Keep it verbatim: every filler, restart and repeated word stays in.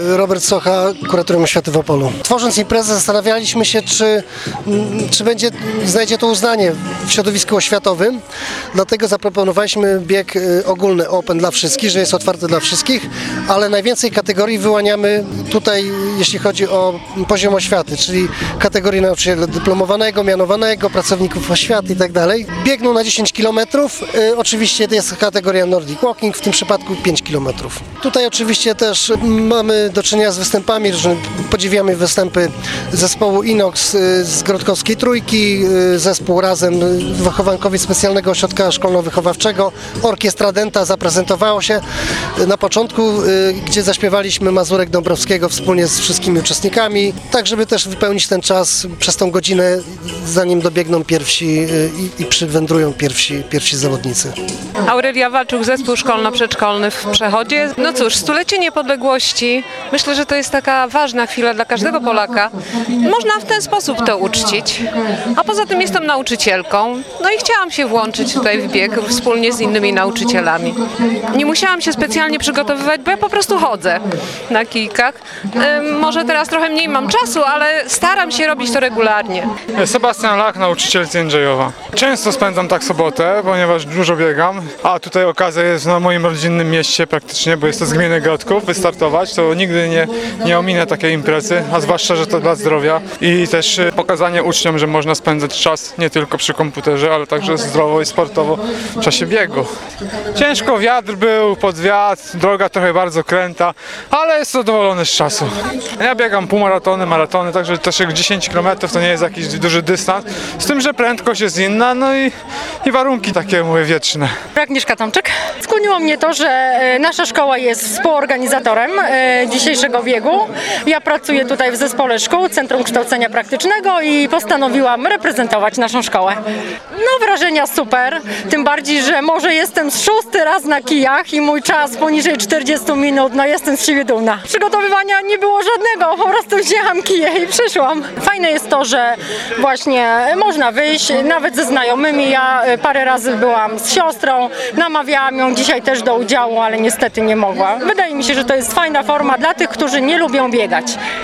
Robert Socha, Kuratorium Oświaty w Opolu. Tworząc imprezę zastanawialiśmy się, czy, czy będzie, znajdzie to uznanie w środowisku oświatowym. Dlatego zaproponowaliśmy bieg ogólny Open dla wszystkich, że jest otwarty dla wszystkich, ale najwięcej kategorii wyłaniamy tutaj, jeśli chodzi o poziom oświaty, czyli kategorii nauczyciela dyplomowanego, mianowanego, pracowników oświaty i tak dalej. Biegną na dziesięć kilometrów. Oczywiście jest kategoria Nordic Walking, w tym przypadku pięć kilometrów. Tutaj oczywiście też mamy do czynienia z występami, że podziwiamy występy zespołu Inox z Grodkowskiej Trójki, zespół Razem wychowankowie Specjalnego Ośrodka Szkolno-Wychowawczego, Orkiestra Denta zaprezentowało się na początku, gdzie zaśpiewaliśmy Mazurek Dąbrowskiego wspólnie z wszystkimi uczestnikami, tak żeby też wypełnić ten czas przez tą godzinę, zanim dobiegną pierwsi i, i przywędrują pierwsi, pierwsi zawodnicy. Aurelia Walczuk, zespół szkolno-przedszkolny w Przechodzie. No cóż, stulecie niepodległości. Myślę, że to jest taka ważna chwila dla każdego Polaka. Można w ten sposób to uczcić. A poza tym jestem nauczycielką. No i chciałam się włączyć tutaj w bieg wspólnie z innymi nauczycielami. Nie musiałam się specjalnie przygotowywać, bo ja po prostu chodzę na kijkach. Może teraz trochę mniej mam czasu, ale staram się robić to regularnie. Sebastian Lach, nauczyciel z Jędrzejowa. Często spędzam tak sobotę, ponieważ dużo biegam, a tutaj okazja jest na moim rodzinnym mieście praktycznie, bo jest to z gminy Grodków, wystartować, to nigdy nie, nie ominę takiej imprezy, a zwłaszcza, że to dla zdrowia i też pokazanie uczniom, że można spędzać czas nie tylko przy komputerze, ale także zdrowo i sportowo w czasie biegu. Ciężko, wiatr był, pod wiatr, droga trochę bardzo kręta, ale jest zadowolony z czasu. Ja biegam półmaratony, maratony, także też jak dziesięć kilometrów to nie jest jakiś duży dystans, z tym, że prędkość jest inna, no i, i warunki takie, mówię, wieczne. Agnieszka Tomczyk. Skłoniło mnie to, że nasza szkoła jest współorganizatorem dzisiejszego biegu. Ja pracuję tutaj w zespole szkół, Centrum Kształcenia Praktycznego i postanowiłam reprezentować naszą szkołę. No wrażenia super, tym bardziej, że może jestem szósty raz na kijach i mój czas poniżej czterdziestu minut, no jestem z siebie dumna. Przygotowywania nie było żadnego, po prostu wzięłam kije i przyszłam. Fajne jest to, że właśnie można wyjść, nawet ze znajomymi. Ja parę razy byłam z siostrą, namawiałam ją dzisiaj też do udziału, ale niestety nie mogła. Wydaje mi się, że to jest fajna forma dla tych, którzy nie lubią biegać.